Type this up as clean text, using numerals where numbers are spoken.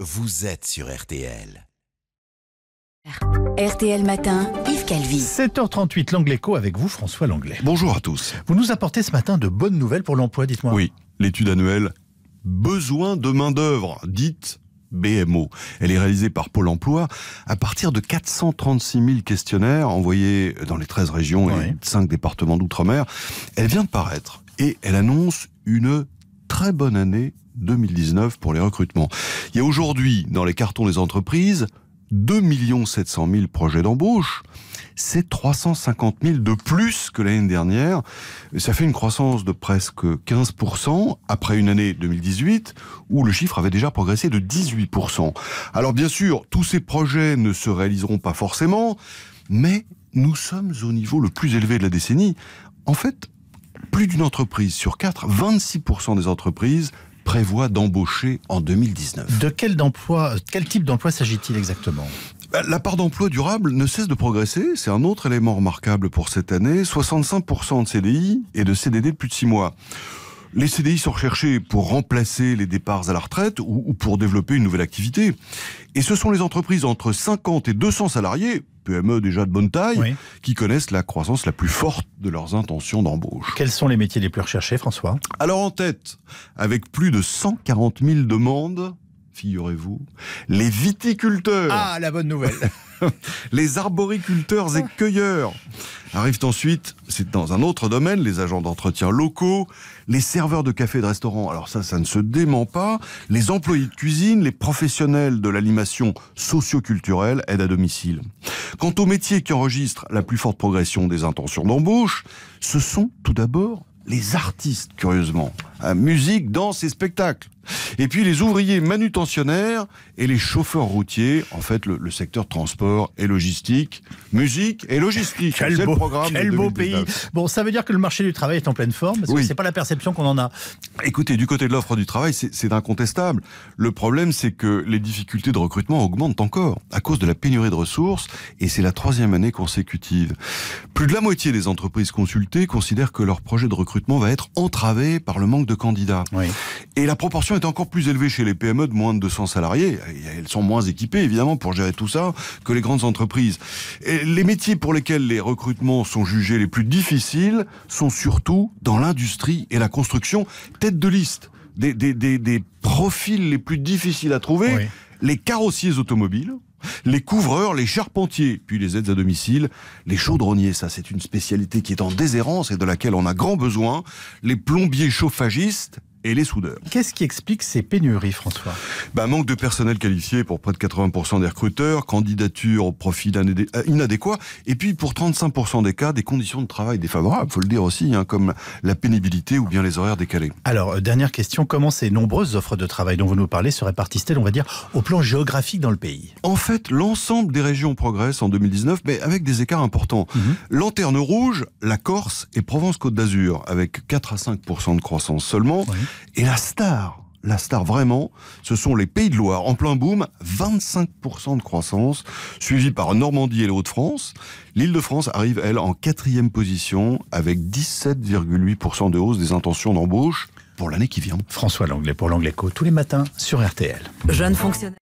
vous êtes sur RTL. RTL Matin, Yves Calvi. 7h38, l'Anglais Co avec vous, François Langlais. Bonjour à tous. Vous nous apportez ce matin de bonnes nouvelles pour l'emploi, dites-moi. Oui, l'étude annuelle Besoin de main-d'œuvre, dite BMO. Elle est réalisée par Pôle emploi à partir de 436 000 questionnaires envoyés dans les 13 régions et 5 départements d'outre-mer. Elle vient de paraître et elle annonce une très bonne année 2019 pour les recrutements. Il y a aujourd'hui, dans les cartons des entreprises, 2 700 000 projets d'embauche. C'est 350 000 de plus que l'année dernière. Ça fait une croissance de presque 15% après une année 2018 où le chiffre avait déjà progressé de 18%. Alors bien sûr, tous ces projets ne se réaliseront pas forcément, mais nous sommes au niveau le plus élevé de la décennie. En fait, plus d'une entreprise sur 4, 26% des entreprises prévoit d'embaucher en 2019. De quel type d'emploi s'agit-il exactement ? La part d'emploi durable ne cesse de progresser. C'est un autre élément remarquable pour cette année. 65% de CDI et de CDD de plus de 6 mois. Les CDI sont recherchés pour remplacer les départs à la retraite ou pour développer une nouvelle activité. Et ce sont les entreprises entre 50 et 200 salariés, PME déjà de bonne taille, qui connaissent la croissance la plus forte de leurs intentions d'embauche. Quels sont les métiers les plus recherchés, François ? Alors en tête, avec plus de 140 000 demandes, figurez-vous, les viticulteurs. Ah, la bonne nouvelle. Les arboriculteurs et cueilleurs. Arrivent ensuite, c'est dans un autre domaine, les agents d'entretien locaux, les serveurs de café et de restaurant. Alors ça ne se dément pas. Les employés de cuisine, les professionnels de l'animation socio-culturelle, aide à domicile. Quant aux métiers qui enregistrent la plus forte progression des intentions d'embauche, ce sont tout d'abord les artistes, curieusement. Musique, danse et spectacle. Et puis les ouvriers manutentionnaires et les chauffeurs routiers, en fait le secteur transport et logistique, musique et logistique. Quel beau pays. Bon, ça veut dire que le marché du travail est en pleine forme, parce que c'est pas la perception qu'on en a. Écoutez, du côté de l'offre du travail, c'est incontestable. Le problème, c'est que les difficultés de recrutement augmentent encore à cause de la pénurie de ressources, et c'est la 3e année consécutive. Plus de la moitié des entreprises consultées considèrent que leur projet de recrutement va être entravé par le manque de candidats. Et la proportion est encore plus élevée chez les PME de moins de 200 salariés. Elles sont moins équipées, évidemment, pour gérer tout ça que les grandes entreprises. Et les métiers pour lesquels les recrutements sont jugés les plus difficiles sont surtout dans l'industrie et la construction. Tête de liste des profils les plus difficiles à trouver, les carrossiers automobiles, les couvreurs, les charpentiers, puis les aides à domicile, les chaudronniers, ça c'est une spécialité qui est en déshérence et de laquelle on a grand besoin, les plombiers chauffagistes et les soudeurs. Qu'est-ce qui explique ces pénuries, François ? Manque de personnel qualifié pour près de 80% des recruteurs, candidature au profil inadéquat, et puis pour 35% des cas, des conditions de travail défavorables, faut le dire aussi, comme la pénibilité ou bien les horaires décalés. Alors, dernière question, comment ces nombreuses offres de travail dont vous nous parlez se répartissent-elles, on va dire, au plan géographique dans le pays ? En fait, l'ensemble des régions progressent en 2019, mais avec des écarts importants. Lanterne rouge, la Corse et Provence-Côte d'Azur, avec 4 à 5% de croissance seulement. Et la star vraiment, ce sont les Pays de Loire, en plein boom, 25% de croissance, suivi par Normandie et les Hauts-de-France. L'Île-de-France arrive, elle, en 4e position, avec 17,8% de hausse des intentions d'embauche pour l'année qui vient. François Langlais pour l'Anglais Co, tous les matins sur RTL. Jeune fonctionnaire.